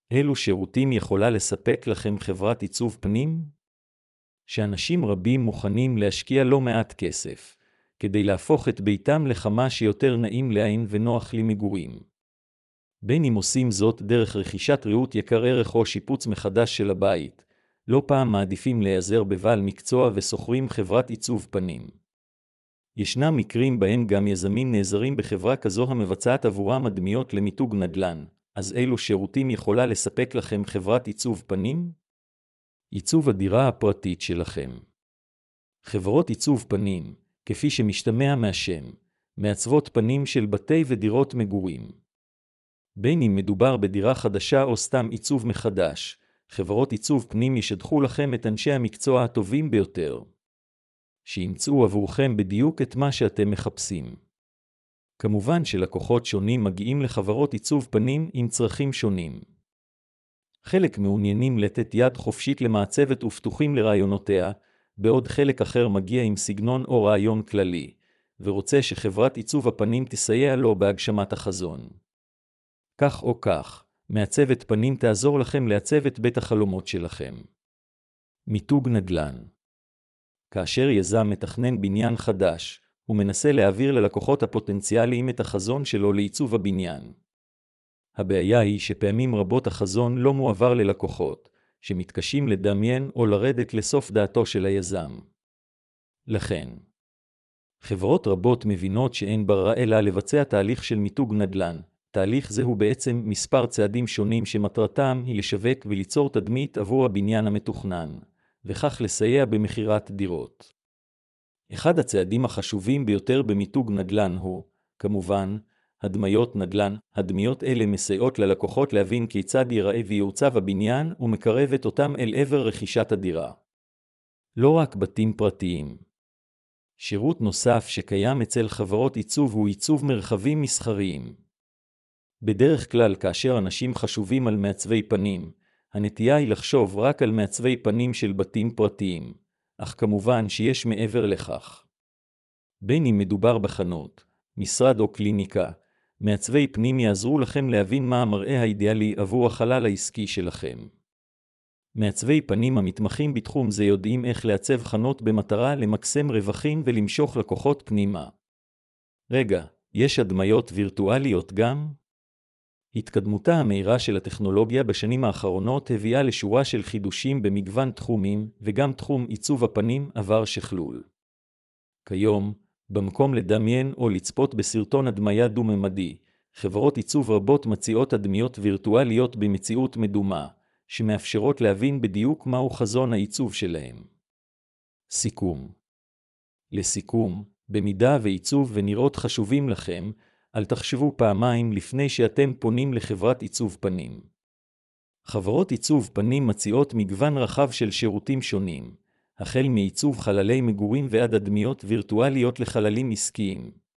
אילו שירותים יכולה לספק לכם חברת עיצוב פנים? שאנשים רבים מוכנים להשקיע לא מעט כסף, כדי להפוך את ביתם לכמה שיותר נעים לעין ונוח למגורים. בין אם עושים זאת דרך רכישת ריהוט יקר ערך או שיפוץ מחדש של הבית, לא פעם מעדיפים להיעזר בבעל מקצוע ושוכרים חברת עיצוב פנים. ישנם מקרים בהם גם יזמים נעזרים בחברה כזו המבצעת עבורם הדמיות למיתוג נדל"ן, אז אילו שירותים יכולה לספק לכם חברת עיצוב פנים? עיצוב הדירה הפרטית שלכם. חברות עיצוב פנים, כפי שמשתמע מהשם, מעצבות פנים של בתי ודירות מגורים. בין אם מדובר בדירה חדשה או סתם עיצוב מחדש, חברות עיצוב פנים ישדחו לכם את אנשי המקצוע הטובים ביותר, שימצאו עבורכם בדיוק את מה שאתם מחפשים. כמובן שלקוחות שונים מגיעים לחברות עיצוב פנים עם צרכים שונים. חלק מעוניינים לתת יד חופשית למעצבת ופתוחים לרעיונותיה, בעוד חלק אחר מגיע עם סגנון או רעיון כללי, ורוצה שחברת עיצוב הפנים תסייע לו בהגשמת החזון. כך או כך, מעצבת פנים תעזור לכם לעצב את בית החלומות שלכם. מיתוג נדל"ן. כאשר יזם מתכנן בניין חדש, הוא מנסה להעביר ללקוחות הפוטנציאליים את החזון שלו לעיצוב הבניין. הבעיה היא שפעמים רבות החזון לא מועבר ללקוחות, שמתקשים לדמיין או לרדת לסוף דעתו של היזם. לכן, חברות רבות מבינות שאין ברירה אלא לבצע תהליך של מיתוג נדל"ן. תהליך זה הוא בעצם מספר צעדים שונים שמטרתם היא לשווק וליצור תדמית עבור הבניין המתוכנן, וכך לסייע במכירת דירות. אחד הצעדים החשובים ביותר במיתוג נדל"ן הוא, כמובן, הדמיות נדל"ן. הדמיות אלה מסייעות ללקוחות להבין כיצד ייראה ויעוצב הבניין ומקרבת אותם אל עבר רכישת הדירה. לא רק בתים פרטיים. שירות נוסף שקיים אצל חברות עיצוב הוא עיצוב מרחבים מסחריים. בדרך כלל כאשר אנשים חשובים על מעצבי פנים, הנטייה היא לחשוב רק על מעצבי פנים של בתים פרטיים, אך כמובן שיש מעבר לכך. בין אם מדובר בחנות, משרד או קליניקה, מעצבי פנים יעזרו לכם להבין מה המראה האידיאלי עבור החלל העסקי שלכם. מעצבי פנים המתמחים בתחום זה יודעים איך לעצב חנות במטרה למקסם רווחים ולמשוך לקוחות פנימה. רגע, יש הדמיות וירטואליות גם? התקדמותה המהירה של הטכנולוגיה בשנים האחרונות הביאה לשורה של חידושים במגוון תחומים, וגם תחום עיצוב הפנים עבר שכלול. כיום, במקום לדמיין או לצפות בסרטון הדמיה דו-ממדי, חברות עיצוב רבות מציעות הדמיות וירטואליות במציאות מדומה, שמאפשרות להבין בדיוק מהו חזון העיצוב שלהם. סיכום. לסיכום, במידה ועיצוב ונראות חשובים לכם, אל תחשבו פעמיים לפני שאתם פונים לחברת עיצוב פנים. חברות עיצוב פנים מציעות מגוון רחב של שירותים שונים, החל מעיצוב חללי מגורים ועד הדמיות וירטואליות לחללים עסקיים.